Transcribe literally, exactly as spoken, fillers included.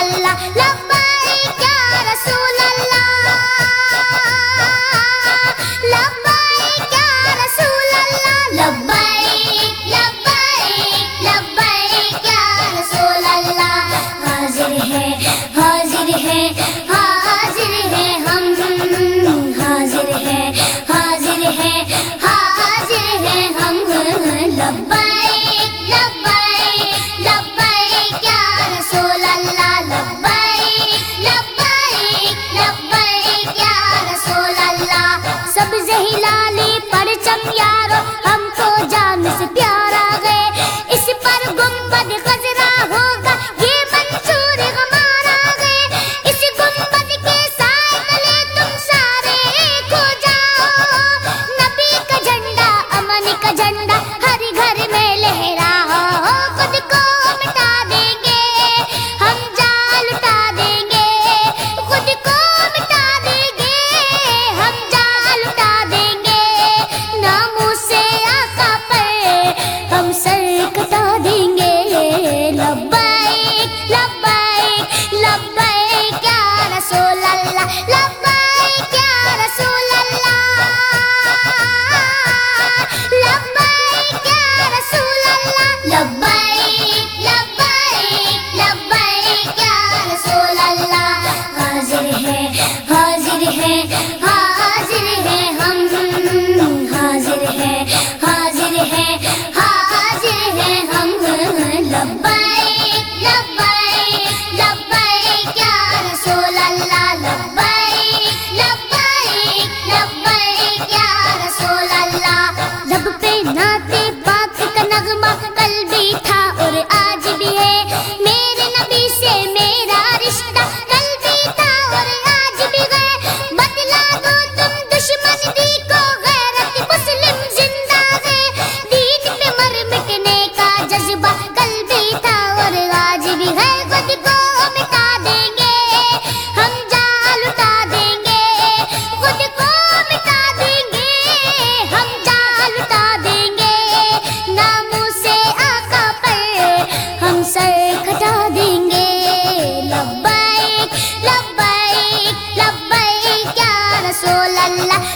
اللہ لبیک یا رسول اللہ لبیک یا رسول اللہ لبیک لبیک لبیک یا رسول اللہ حاضر ہے حاضر ہے حاضر ہے ہم حاضر ہے حاضر ہے حاضر ہے ہم لبیک لبیک لبیک یا رسول اللہ لبیک لبیک لبیک یا رسول اللہ سبز ہلالی پرچم یارو ہم کو جان سے پیارا گئے اس پر گنبد خضرا ہوگا یہ منصور ہمارا گئے اس گنبد کے سائے تلے تم سارے ایک ہو جاؤ نبی کا جھنڈا امن کا جھنڈا ہر گھر میں لہرا ہو خود کو مٹا دیں گے ہم جال اٹھا دیں گے خود کو مٹا دیں گے ہم جال اٹھا دیں گے ناموں سے آقا پر ہم سر کٹا دیں گے لبیک لبیک لبیک یا رسول اللہ لبیک یا رسول اللہ لبیک یا رسول اللہ لبیک لبیک لبیک یا رسول اللہ حاضر ہے حاضر ہے حاضر ہے ہم حاضر ہے حاضر ہے حاضر ہے ہم لبیک لبیک لبیک یا رسول اللہ لبیک لبیک لبیک یا رسول اللہ لب پہ نعت پاک کا نغمہ کل بھی تھا اور آج بھی ہے میرے نبی سے میرا رشتہ کل بھی تھا اور آج بھی ہے بدلا دو تم دشمن دی کو غیرت مسلم زندہ ہے دین پہ مر مٹنے کا جذبہ کل بھی تھا اور آج بھی ہے خود کو مٹا دیں گے ہم جال اٹھا دیں گے خود کو مٹا دیں گے ہم جال اٹھا دیں گے ناموں سے آقا پر ہم سر کٹا دیں گے لبیک لبیک لبیک یا رسول اللہ